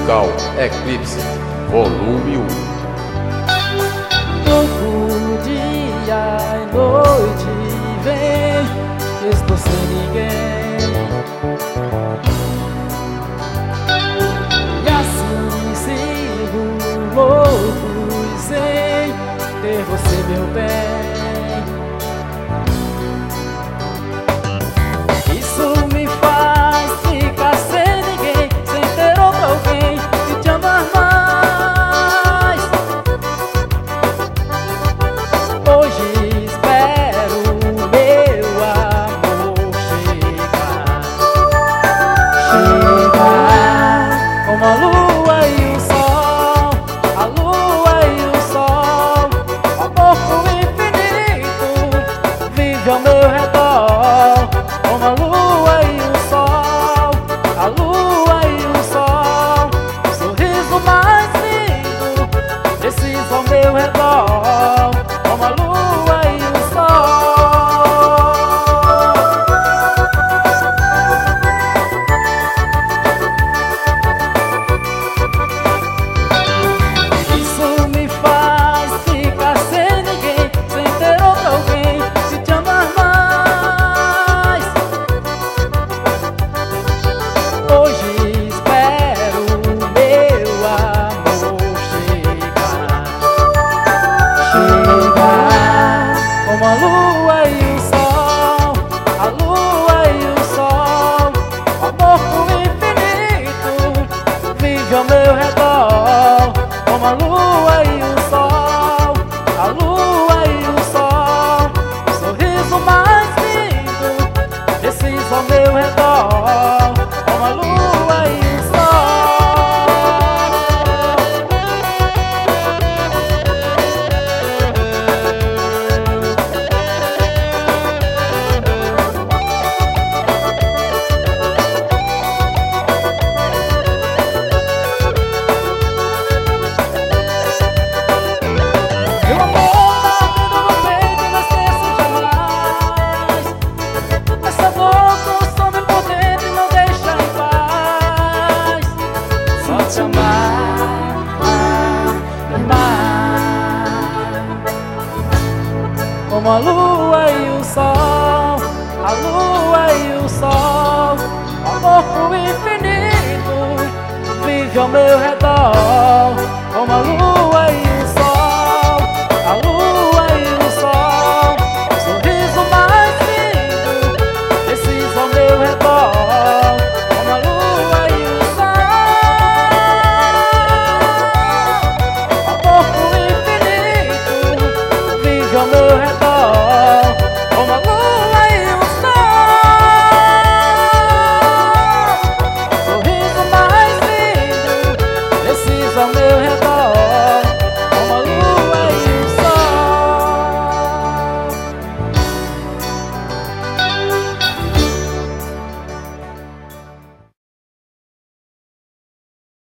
musical Eclipse, volume 1. Todo dia e noite vem, estou sem ninguém. E assim sigo louco sem ter você, meu bem. Isso me faz ficar sem ninguém, sem ter outro alguém que te amar mais. Hoje espero o meu amor chegar, chegar como a lua e o sol, a lua e o sol. O amor pro infinito vive ao meu redor, como a lua e o sol, a lua e o sol. O sorriso mais lindo precisa ao meu redor, como a lua e o sol. Isso me faz ficar sem ninguém, sem ter outro alguém que te amar mais. Hoje espero o meu amor chegar, chegar como a lua e o sol, a lua e o sol. O amor pro infinito vive ao meu redor, como a lua e o sol, a lua e o sol. O sorriso mais lindo precisa ao meu redor, como a lua e o sol. Meu amor tá ardendo no peito e não esqueço jamais. Essa dor consome por dentro e não deixa em paz. Só te amar, amar, como a lua e o sol, a lua e o sol. O amor pro infinito vive ao meu redor, como a lua